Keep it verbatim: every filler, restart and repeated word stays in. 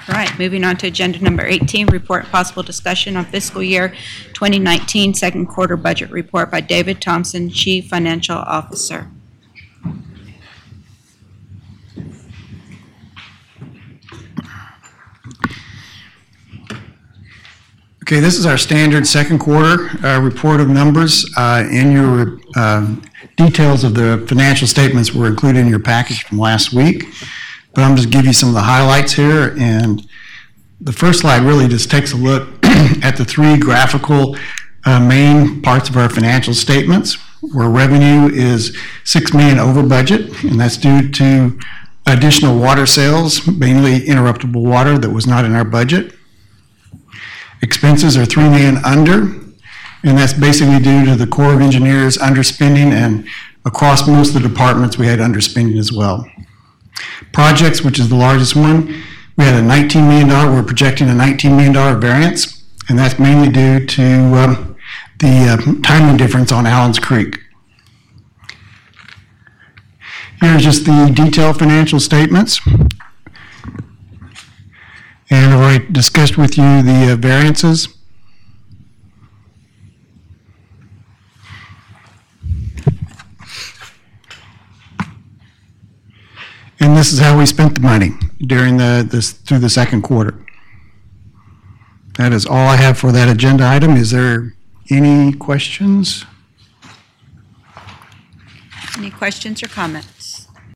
All right, moving on to agenda number eighteen, report and possible discussion on fiscal year twenty nineteen second quarter budget report by David Thompson, Chief Financial Officer. Okay, this is our standard second quarter uh, report of numbers. Uh, in your uh, details of the financial statements were included in your package from last week, but I'm just give you some of the highlights here. And the first slide really just takes a look at the three graphical uh, main parts of our financial statements, where revenue is six million dollars over budget, and that's due to additional water sales, mainly interruptible water that was not in our budget. Expenses are three million dollars under, and that's basically due to the Corps of Engineers underspending, and across most of the departments we had underspending as well. Projects, which is the largest one, we had a nineteen million dollars, we're projecting a nineteen million dollars variance, and that's mainly due to um, the uh, timing difference on Allen's Creek. Here's just the detailed financial statements. And I've already discussed with you the uh, variances. And this is how we spent the money during the this through the second quarter. That is all I have for that agenda item. Is there any questions? Any questions or comments?